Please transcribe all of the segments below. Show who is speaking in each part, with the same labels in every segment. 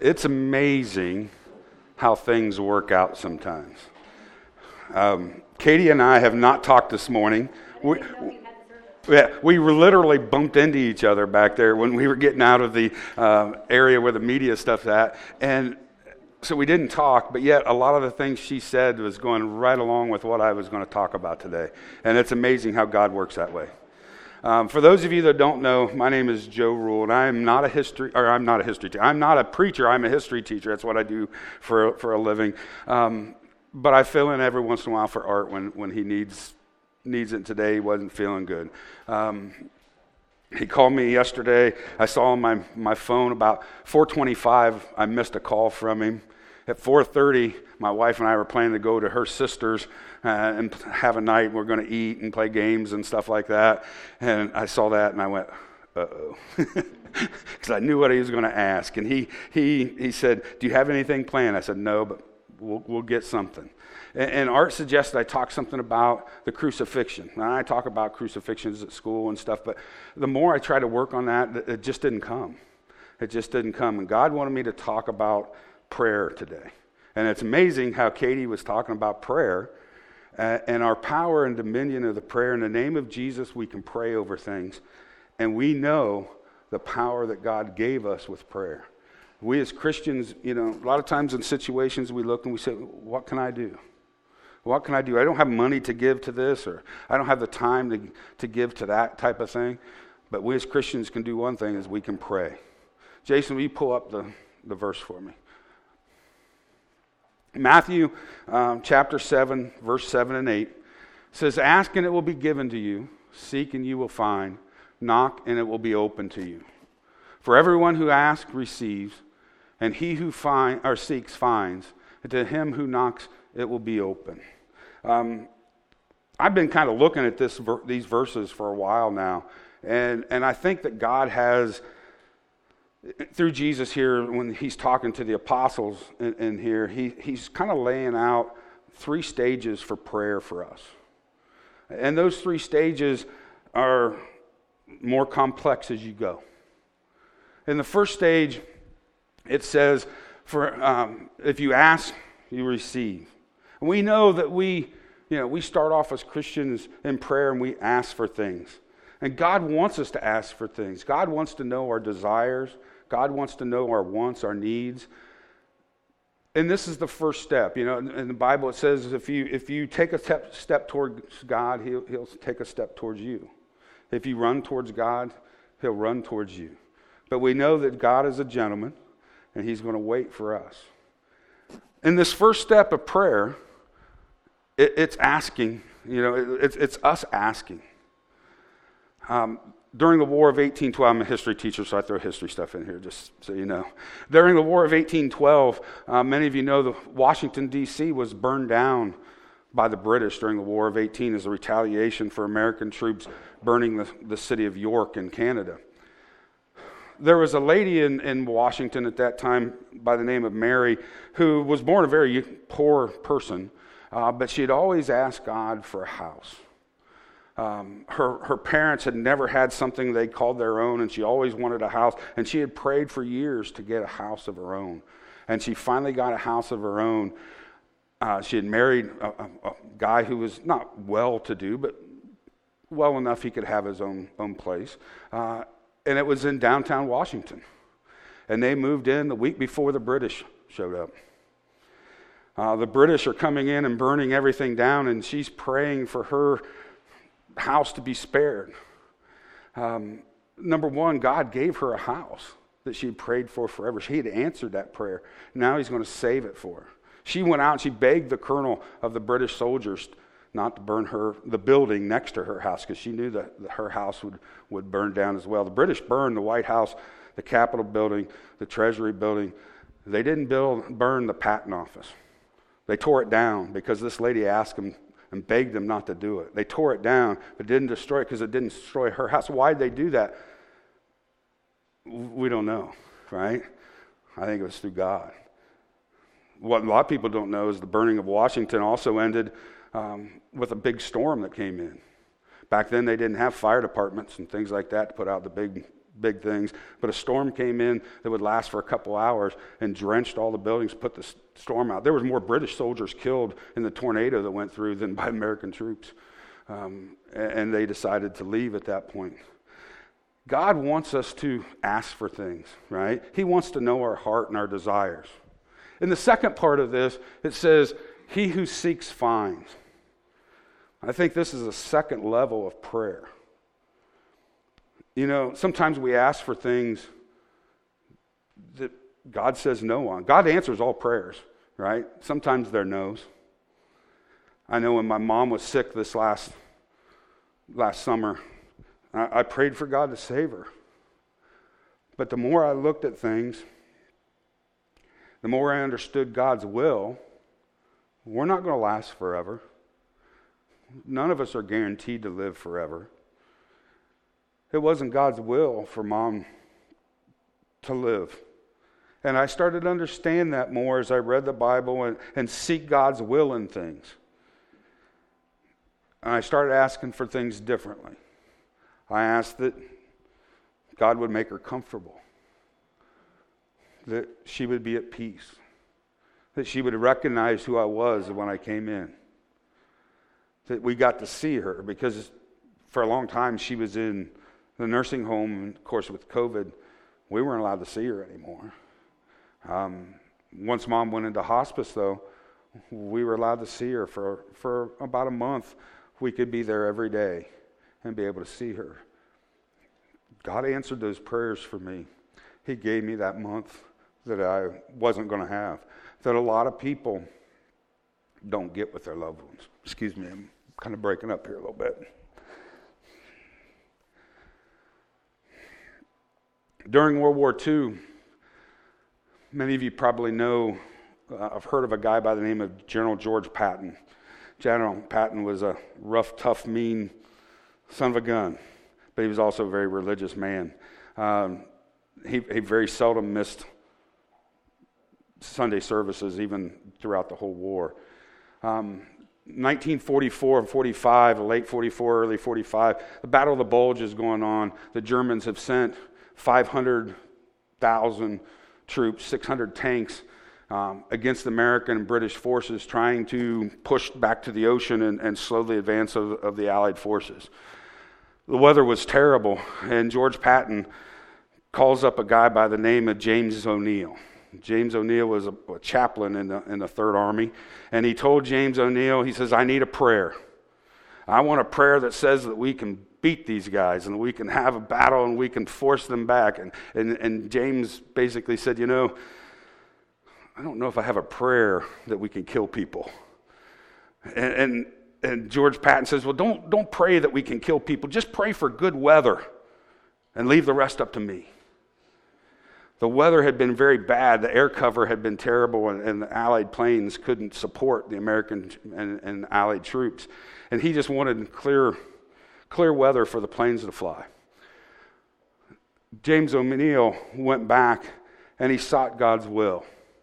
Speaker 1: It's amazing how things work out sometimes. Katie and I have not talked this morning. We were literally bumped into each other back there when we were getting out of the area where the media stuff's at. And so we didn't talk, but yet a lot of the things she said was going right along with what I was going to talk about today. And it's amazing how God works that way. For those of you that don't know, my name is Joe Rule, and I'm not a teacher. I'm not a preacher. I'm a history teacher. That's what I do for a living. But I fill in every once in a while for Art when he needs it. Today he wasn't feeling good. He called me yesterday. I saw on my phone about 4:25. I missed a call from him. At 4:30, my wife and I were planning to go to her sister's and have a night. We're going to eat and play games and stuff like that. And I saw that and I went, uh-oh. Because I knew what he was going to ask. And he said, do you have anything planned? I said, no, but we'll get something. And Art suggested I talk something about the crucifixion. And I talk about crucifixions at school and stuff, but the more I try to work on that, it just didn't come. It just didn't come. And God wanted me to talk about prayer today. And it's amazing how Katie was talking about prayer and our power and dominion of the prayer. In the name of Jesus, we can pray over things. And we know the power that God gave us with prayer. We as Christians, a lot of times in situations we look and we say, what can I do? What can I do? I don't have money to give to this, or I don't have the time to give to that type of thing. But we as Christians can do one thing, is we can pray. Jason, will you pull up the verse for me? Matthew chapter 7, verse 7 and 8 says, ask and it will be given to you. Seek and you will find. Knock and it will be open to you. For everyone who asks receives, and he who seeks finds, and to him who knocks it will be open. I've been kind of looking at these verses for a while now, and I think that God has, through Jesus here, when he's talking to the apostles in here, he's kind of laying out 3 stages for prayer for us. And those 3 stages are more complex as you go. In the first stage, it says, if you ask, you receive. And we know that we start off as Christians in prayer and we ask for things. And God wants us to ask for things. God wants to know our desires. God wants to know our wants, our needs. And this is the first step. In the Bible it says if you take a step towards God, he'll take a step towards you. If you run towards God, he'll run towards you. But we know that God is a gentleman, and he's going to wait for us. In this first step of prayer, it's asking. It's us asking. During the War of 1812, I'm a history teacher, so I throw history stuff in here, just so you know. During the War of 1812, many of you know that Washington, D.C. was burned down by the British during the War of 18 as a retaliation for American troops burning the city of York in Canada. There was a lady in Washington at that time by the name of Mary who was born a very poor person, but she had always asked God for a house. Her parents had never had something they called their own, and she always wanted a house, and she had prayed for years to get a house of her own. And she finally got a house of her own. She had married a guy who was not well-to-do, but well enough he could have his own place. And it was in downtown Washington. And they moved in the week before the British showed up. The British are coming in and burning everything down, and she's praying for her house to be spared. Number one, God gave her a house that she had prayed for forever. She had answered that prayer. Now he's going to save it for her. She went out and she begged the colonel of the British soldiers not to burn the building next to her house, because she knew that her house would burn down as well. The British burned the White House, the Capitol building, the Treasury building. They didn't burn the patent office. They tore it down because this lady asked them and begged them not to do it. They tore it down, but didn't destroy it because it didn't destroy her house. Why did they do that? We don't know, right? I think it was through God. What a lot of people don't know is the burning of Washington also ended with a big storm that came in. Back then they didn't have fire departments and things like that to put out the big things. But a storm came in that would last for a couple hours and drenched all the buildings, put the storm out. There was more British soldiers killed in the tornado that went through than by American troops. And they decided to leave at that point. God wants us to ask for things, right? He wants to know our heart and our desires. In the second part of this, it says, he who seeks finds. I think this is a second level of prayer. You know, sometimes we ask for things that God says no on. God answers all prayers, right? Sometimes they're no's. I know when my mom was sick this last summer, I prayed for God to save her. But the more I looked at things, the more I understood God's will. We're not going to last forever. None of us are guaranteed to live forever. It wasn't God's will for Mom to live. And I started to understand that more as I read the Bible and seek God's will in things. And I started asking for things differently. I asked that God would make her comfortable, that she would be at peace, that she would recognize who I was when I came in, that we got to see her, because for a long time she was in the nursing home, and of course with COVID, we weren't allowed to see her anymore. Once Mom went into hospice, though, we were allowed to see her for about a month. We could be there every day and be able to see her. God answered those prayers for me. He gave me that month that I wasn't going to have, that a lot of people don't get with their loved ones. Excuse me, I'm kind of breaking up here a little bit. During World War II, many of you probably know, I've heard of a guy by the name of General George Patton. General Patton was a rough, tough, mean son of a gun, but he was also a very religious man. He very seldom missed Sunday services, even throughout the whole war. 1944 and 45, late 44, early 45, the Battle of the Bulge is going on. The Germans have sent 500,000 troops, 600 tanks against American and British forces, trying to push back to the ocean and slow the advance of the Allied forces. The weather was terrible, and George Patton calls up a guy by the name of James O'Neill. James O'Neill was a chaplain in the Third Army, and he told James O'Neill, he says, I need a prayer. I want a prayer that says that we can beat these guys and we can have a battle and we can force them back. And James basically said, you know, I don't know if I have a prayer that we can kill people. And George Patton says, well, don't pray that we can kill people. Just pray for good weather and leave the rest up to me. The weather had been very bad. The air cover had been terrible, and the Allied planes couldn't support the American and Allied troops. And he just wanted clear weather for the planes to fly. James O'Neill went back, and he sought God's will.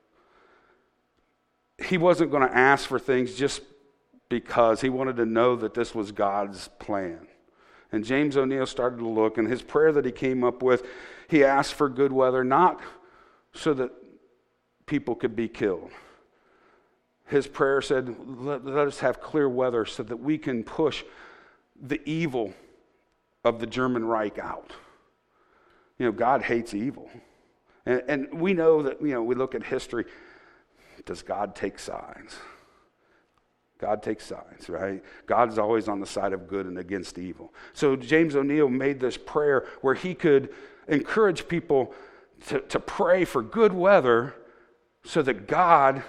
Speaker 1: He wasn't going to ask for things just because. He wanted to know that this was God's plan. And James O'Neill started to look, and his prayer that he came up with, he asked for good weather, not so that people could be killed. His prayer said, let us have clear weather so that we can push the evil of the German Reich out. You know, God hates evil. And we know that, you know, we look at history. Does God take sides? God takes sides, right? God's always on the side of good and against evil. So James O'Neill made this prayer where he could encourage people to pray for good weather so that God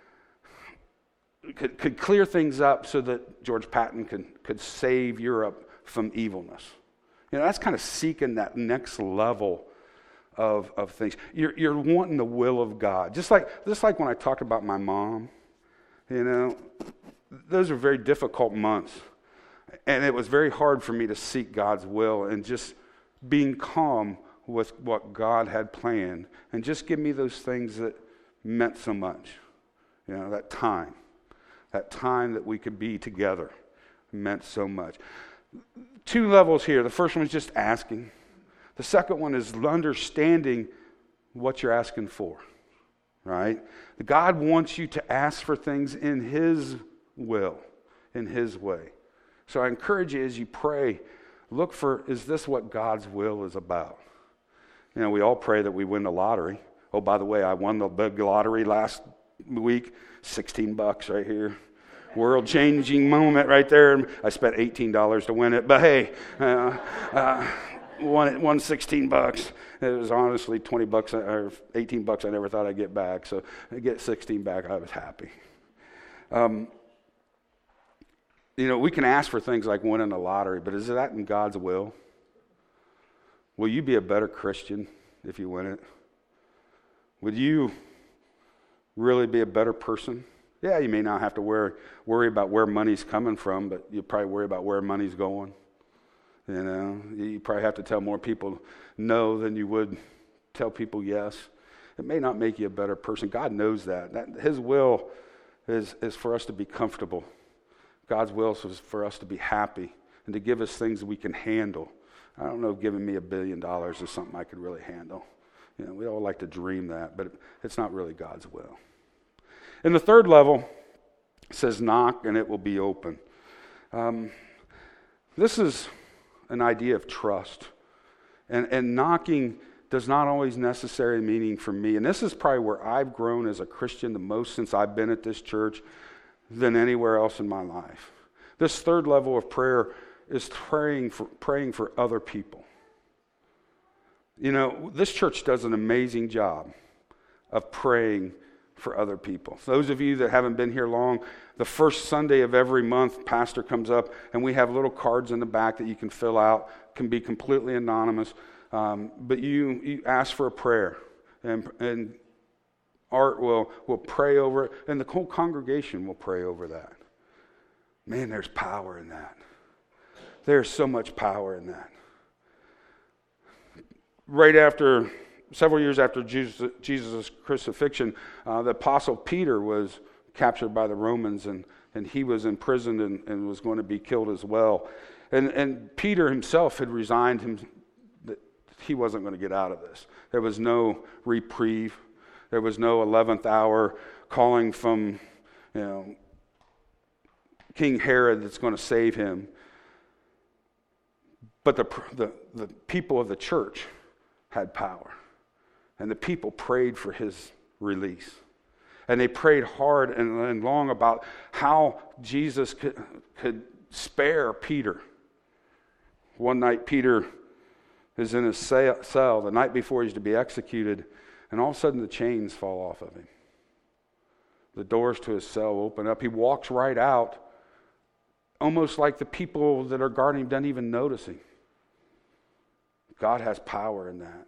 Speaker 1: could clear things up so that George Patton could save Europe from evilness. You know, that's kind of seeking that next level of things. You're wanting the will of God. Just like when I talked about my mom, you know, those are very difficult months. And it was very hard for me to seek God's will and just being calm with what God had planned. And just give me those things that meant so much. You know, that time that we could be together meant so much. Two levels here. The first one is just asking. The second one is understanding what you're asking for, right? God wants you to ask for things in His will, in His way. So I encourage you as you pray, look for, is this what God's will is about? You know, we all pray that we win the lottery. Oh, by the way, I won the big lottery last week, $16 right here. World-changing moment right there. I spent $18 to win it, but hey, won $16. It was honestly $20 or $18 I never thought I'd get back. So I get 16 back, I was happy. You know, we can ask for things like winning the lottery, but is that in God's will? Will you be a better Christian if you win it? Would you really be a better person? Yeah, you may not have to worry about where money's coming from, but you probably worry about where money's going. You know, you probably have to tell more people no than you would tell people yes. It may not make you a better person. God knows that. His will is for us to be comfortable. God's will is for us to be happy and to give us things that we can handle. I don't know if giving me $1 billion is something I could really handle. You know, we all like to dream that, but it's not really God's will. And the third level says, knock and it will be open. This is an idea of trust. And knocking does not always necessarily meaning for me. And this is probably where I've grown as a Christian the most since I've been at this church than anywhere else in my life. This third level of prayer is praying for other people. You know, this church does an amazing job of praying for other people. Those of you that haven't been here long, the first Sunday of every month, pastor comes up and we have little cards in the back that you can fill out. Can be completely anonymous, but you ask for a prayer, and Art will pray over it, and the whole congregation will pray over that. Man, there's power in that. There's so much power in that. Right after, several years after Jesus' crucifixion, the Apostle Peter was captured by the Romans, and he was imprisoned and was going to be killed as well. And Peter himself had resigned him that he wasn't going to get out of this. There was no reprieve. There was no 11th hour calling from, King Herod that's going to save him. But the people of the church had power. And the people prayed for his release. And they prayed hard and long about how Jesus could spare Peter. One night Peter is in his cell the night before he's to be executed, and all of a sudden the chains fall off of him. The doors to his cell open up. He walks right out, almost like the people that are guarding him don't even notice him. God has power in that.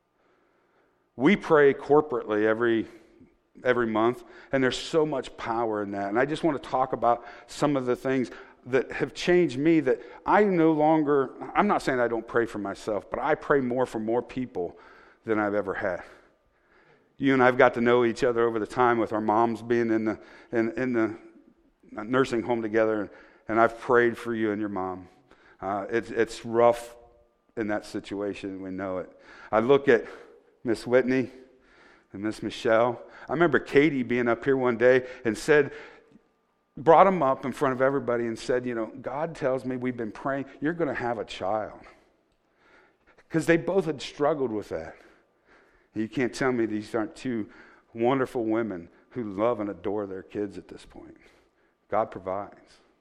Speaker 1: We pray corporately every month, and there's so much power in that. And I just want to talk about some of the things that have changed me, that I no longer, I'm not saying I don't pray for myself, but I pray more for more people than I've ever had. You and I've got to know each other over the time with our moms being in the nursing home together, and I've prayed for you and your mom. It's rough in that situation, we know it. I look at Miss Whitney and Miss Michelle. I remember Katie being up here one day and brought them up in front of everybody and said, God tells me we've been praying, you're going to have a child. Because they both had struggled with that. You can't tell me these aren't two wonderful women who love and adore their kids at this point. God provides.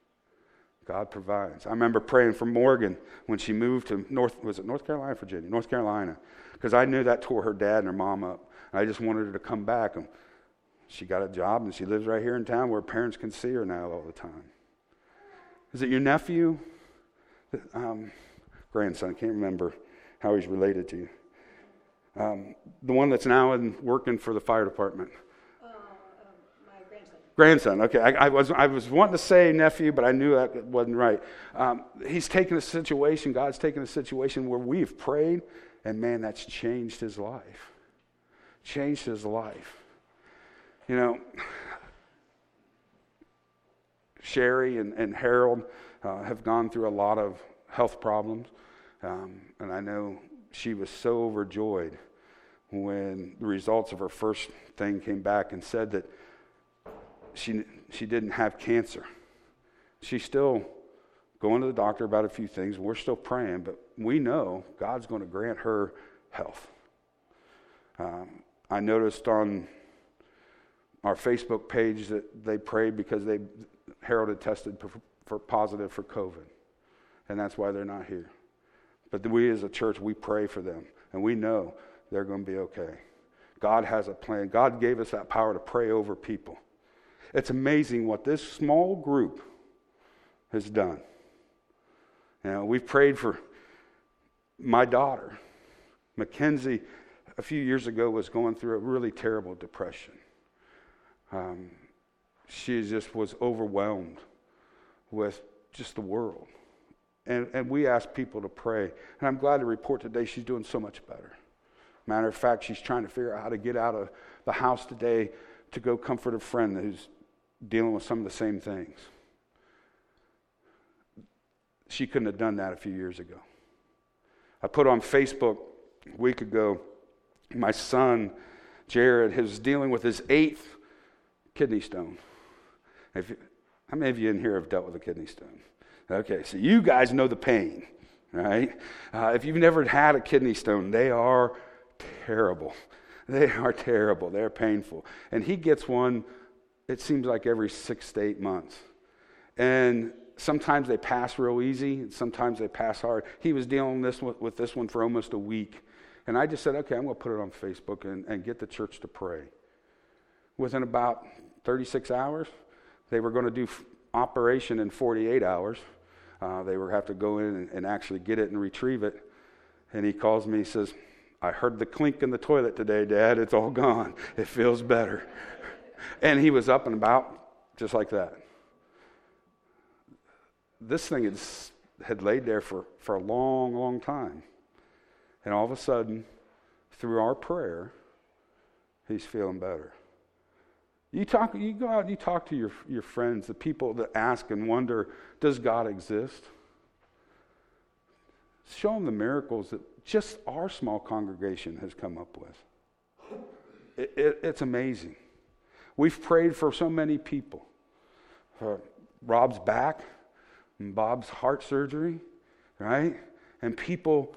Speaker 1: God provides. I remember praying for Morgan when she moved to North Carolina, Virginia? North Carolina. Because I knew that tore her dad and her mom up. I just wanted her to come back. And she got a job and she lives right here in town where parents can see her now all the time. Is it your nephew? Grandson, I can't remember how he's related to you. The one that's now working for the fire department.
Speaker 2: My
Speaker 1: grandson. Okay, I was wanting to say nephew, but I knew that wasn't right. He's taken a situation, God's taken a situation where we've prayed, and man, that's changed his life. Changed his life. Sherry and Harold have gone through a lot of health problems, and I know she was so overjoyed when the results of her first thing came back and said that she didn't have cancer. She's still going to the doctor about a few things. We're still praying, but we know God's going to grant her health. I noticed on our Facebook page that they prayed because Harold had tested for positive for COVID, and that's why they're not here. But we as a church, we pray for them, and we know they're going to be okay. God has a plan. God gave us that power to pray over people. It's amazing what this small group has done. We've prayed for my daughter. Mackenzie, a few years ago, was going through a really terrible depression. She just was overwhelmed with just the world. And we asked people to pray. And I'm glad to report today she's doing so much better. Matter of fact, she's trying to figure out how to get out of the house today to go comfort a friend who's dealing with some of the same things. She couldn't have done that a few years ago. I put on Facebook a week ago, my son, Jared, is dealing with his 8th kidney stone. How many of you in here have dealt with a kidney stone? Okay, so you guys know the pain, right? If you've never had a kidney stone, they are terrible. They are terrible. They're painful. And he gets one, it seems like every 6 to 8 months. And sometimes they pass real easy, and sometimes they pass hard. He was dealing with this one for almost a week. And I just said, okay, I'm going to put it on Facebook and get the church to pray. Within about 36 hours, they were going to do operation in 48 hours. They were have to go in and actually get it and retrieve it. And he calls me, he says, I heard the clink in the toilet today, Dad. It's all gone. It feels better. And he was up and about just like that. This thing had laid there for a long, long time. And all of a sudden, through our prayer, he's feeling better. You go out and you talk to your friends, the people that ask and wonder, does God exist? Show them the miracles that just our small congregation has come up with. It's amazing. We've prayed for so many people. For Rob's back, and Bob's heart surgery, right? And people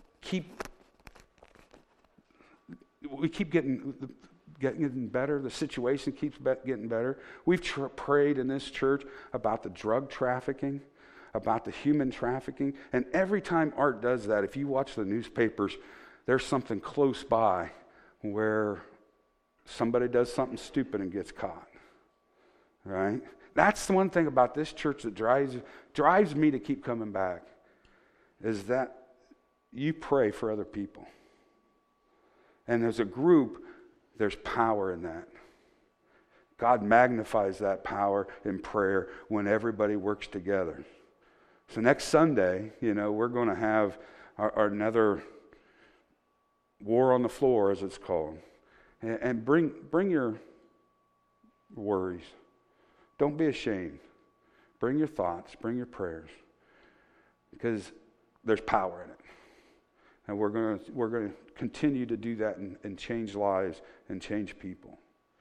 Speaker 1: we keep getting better. The situation keeps getting better. We've prayed in this church about the drug trafficking, about the human trafficking. And every time Art does that, if you watch the newspapers, there's something close by where somebody does something stupid and gets caught. Right? That's the one thing about this church that drives me to keep coming back, is that you pray for other people. And as a group, there's power in that. God magnifies that power in prayer when everybody works together. So next Sunday, we're going to have our another war on the floor, as it's called. And bring your worries. Don't be ashamed. Bring your thoughts, bring your prayers. Because there's power in it. And we're going to continue to do that and change lives and change people.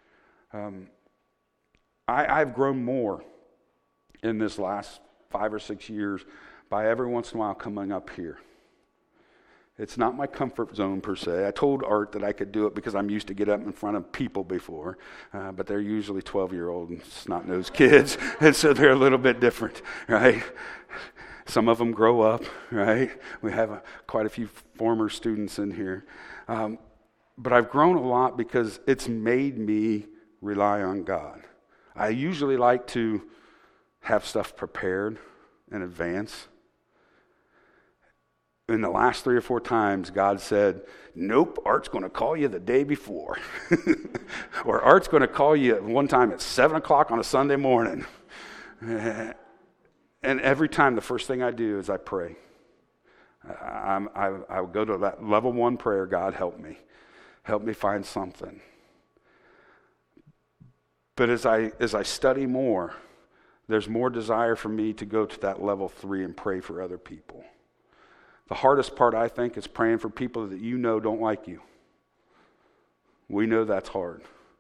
Speaker 1: I've grown more in this last 5 or 6 years by every once in a while coming up here. It's not my comfort zone per se. I told Art that I could do it because I'm used to get up in front of people before, but they're usually 12-year-old and snot-nosed kids, and so they're a little bit different, right? Some of them grow up, right? We have quite a few former students in here. But I've grown a lot because it's made me rely on God. I usually like to have stuff prepared in advance. In the last 3 or 4 times, God said, nope, Art's going to call you the day before. Or Art's going to call you one time at 7 o'clock on a Sunday morning. And every time, the first thing I do is I pray. I would go to that level 1 prayer, God, help me. Help me find something. But as I study more, there's more desire for me to go to that level 3 and pray for other people. The hardest part, I think, is praying for people that you know don't like you. We know that's hard.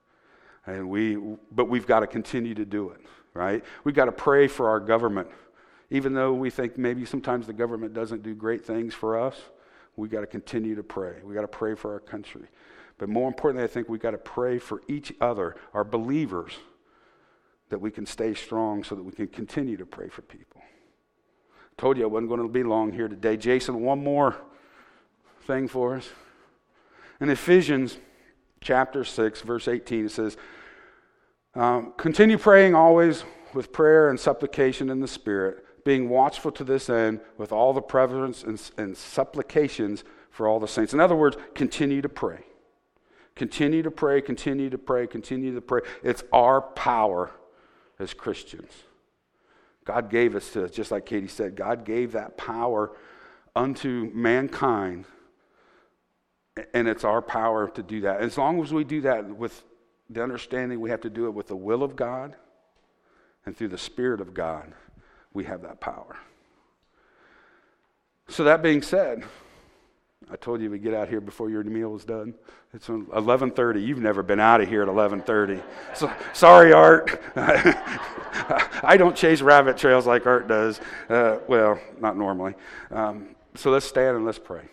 Speaker 1: But we've got to continue to do it, right? We've got to pray for our government. Even though we think maybe sometimes the government doesn't do great things for us, we've got to continue to pray. We've got to pray for our country. But more importantly, I think we've got to pray for each other, our believers, that we can stay strong so that we can continue to pray for people. I told you I wasn't going to be long here today. Jason, one more thing for us. In Ephesians chapter 6, verse 18, it says, continue praying always with prayer and supplication in the Spirit, being watchful to this end with all the preference and supplications for all the saints. In other words, continue to pray. Continue to pray, continue to pray, continue to pray. It's our power as Christians. God gave us to, just like Katie said, God gave that power unto mankind, and it's our power to do that. As long as we do that with the understanding we have to do it with the will of God and through the Spirit of God, we have that power. So that being said, I told you we'd get out here before your meal was done. It's 11:30. You've never been out of here at 11:30. So, sorry, Art. I don't chase rabbit trails like Art does. Well, not normally. So let's stand and let's pray.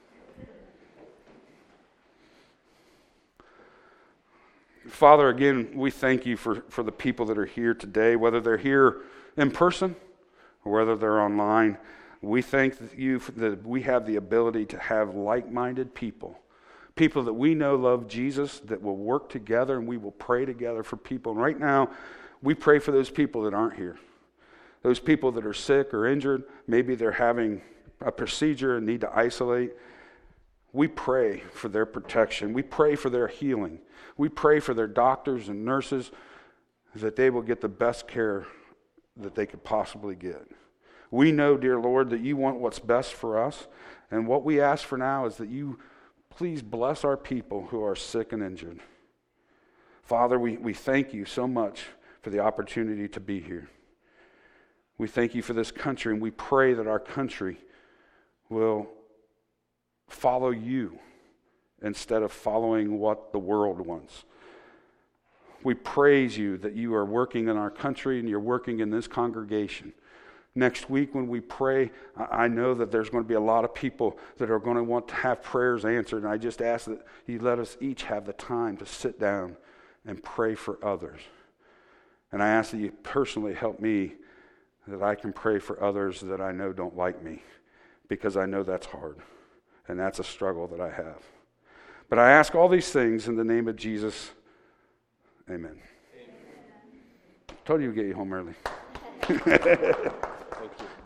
Speaker 1: Father, again, we thank you for the people that are here today, whether they're here in person or whether they're online. We thank you that we have the ability to have like-minded people that we know love Jesus, that will work together, and we will pray together for people. And right now, we pray for those people that aren't here. Those people that are sick or injured, maybe they're having a procedure and need to isolate. We pray for their protection. We pray for their healing. We pray for their doctors and nurses that they will get the best care that they could possibly get. We know, dear Lord, that you want what's best for us. And what we ask for now is that you please bless our people who are sick and injured. Father, we thank you so much for the opportunity to be here. We thank you for this country, and we pray that our country will follow you instead of following what the world wants. We praise you that you are working in our country and you're working in this congregation. Next week when we pray, I know that there's going to be a lot of people that are going to want to have prayers answered. And I just ask that you let us each have the time to sit down and pray for others. And I ask that you personally help me that I can pray for others that I know don't like me, because I know that's hard. And that's a struggle that I have. But I ask all these things in the name of Jesus. Amen. Told you to get you home early. Thank you.